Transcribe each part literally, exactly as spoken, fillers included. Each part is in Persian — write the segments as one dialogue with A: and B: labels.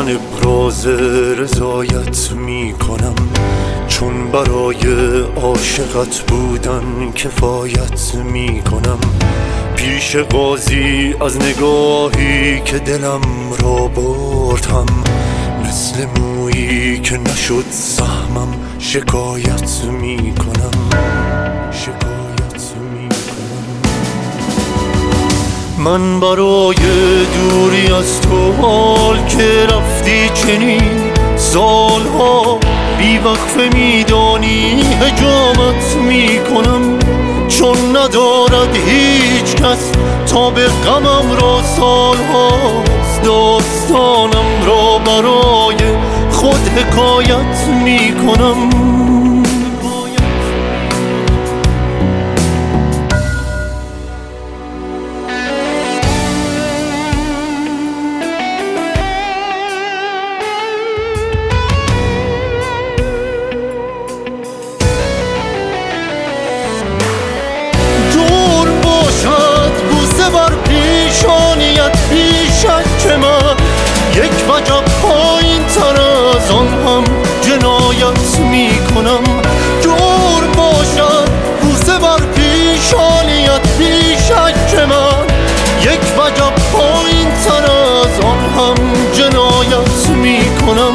A: من ابراز رضایت می کنم، چون برای عاشقت بودن کفایت می کنم. پیش قاضی از نگاهی که دلم را بردم، مثل مویی که نشد سهمم شکایت می کنم، شکایت می کنم. من برای دوری از تو حال که رفتی چنین سالها بی وقفه میدانی هجامت می کنم، چون ندارد هیچ کس تا به غمم را سالهاست داستانم را برای خود حکایت می کنم. پیشک من یک وجب پایین تر از آن هم جنایت می کنم. دور باشد بوسه بر پیشانیت پیشک من یک وجب پایین تر از آن هم جنایت می کنم.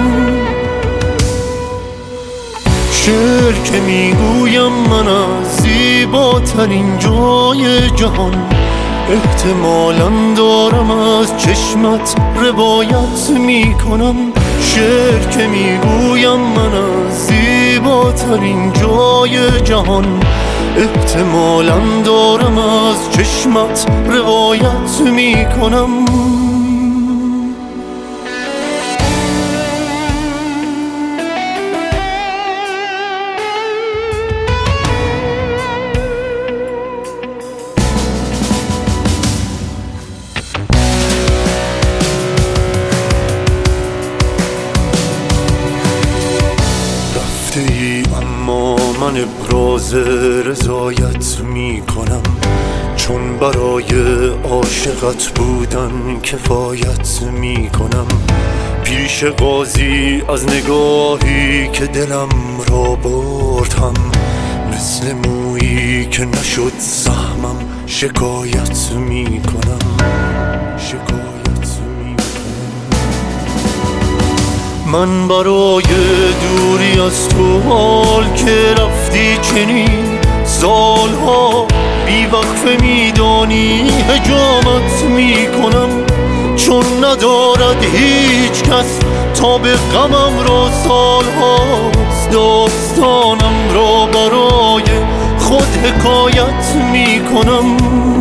A: شعر که می گویم من از زیباترین جای جهان، احتمالاً دارم از چشمت روایت می کنم. شعر که می گویم من از زیباترین جای جهان، احتمالاً دارم از چشمت روایت می کنم. اما من ابراز رضایت می کنم، چون برای عاشقت بودن کفایت می کنم. پیش قاضی از نگاهی که دلم را بردم، مثل مویی که نشد سهمم شکایت می کنم، شکایت می کنم. من برای دوری از تو حال که رفتی چنین سالها بی وقفه میدانی هجامت می کنم، چون ندارد هیچ کس تا به غمم را سالهاست داستانم را برای خود حکایت می کنم.